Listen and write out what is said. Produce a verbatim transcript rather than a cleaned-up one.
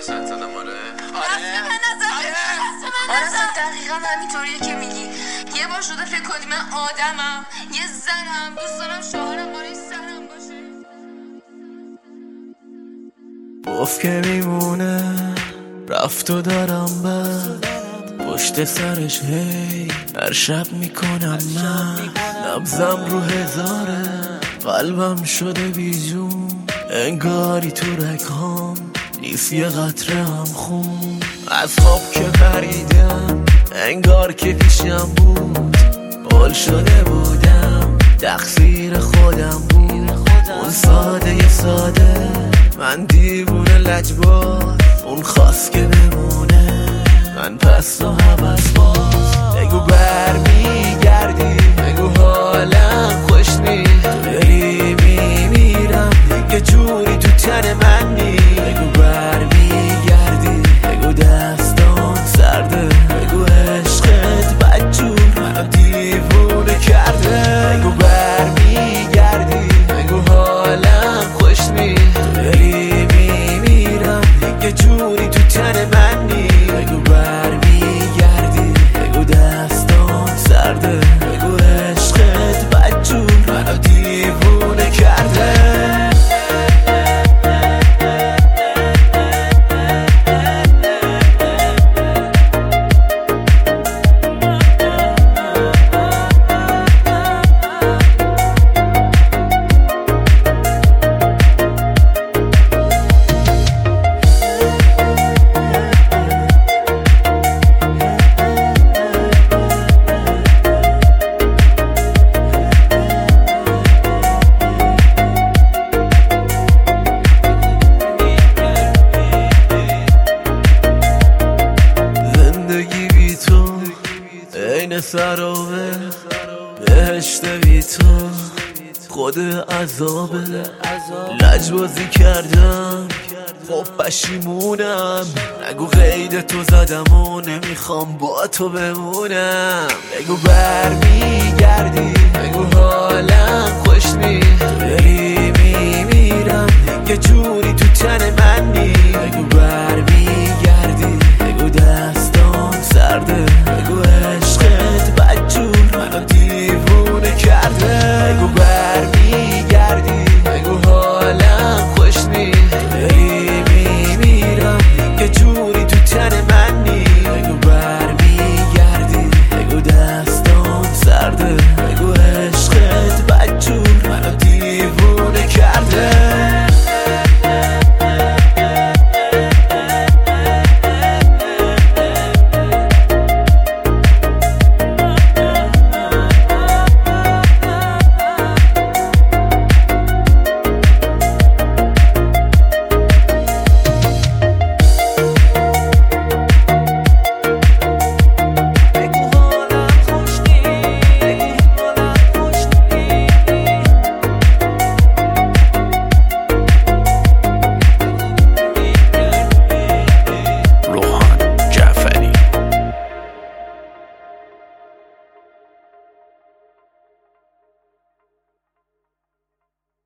واسه زدم. آره آره آره اصلا دقیقا همینطوریه که میگی. یه بار شده فکر کنی من آدمم، یه زنم، دوست دارم شوهرم بالای سرم باشه. گفت که میمونه، رفت و دارم بد پشت سرش هی هر شب میکنم من. نبزم رو هزاره، قلبم شده بیجون، انگاری تو رگام نیست یه قطره هم خون. از خواب که پریدم انگار که پیشم بود، بال شده بودم تقصیر خودم بود. اون ساده یه ساده، من دیوونه لجباز، اون خواست که بمونه، من پس و حوض باز. بگو بر میگردی، بگو حالم خوش نی، تو دلی میمیرم دیگه جوری تو تن من نی. بگو بر میگردی، بگو دستان سرده، بگو عشقت بدجور منو دیوونه کرده. بگو بر میگردی، بگو حالم خوش نی، تو دلی میمیرم دیگه جوری تو تن من نی. بگو بر میگردی، بگو دستان سرده، بگو عشقت بدجور منو دیوونه کرده. سرابه بهشت بی تو خود عذابه. لجبازی کردم خب پشیمونم، نگو قید تو زدم و نمیخوام با تو بمونم. بگو بر میگردی، بگو حالم خوش نی،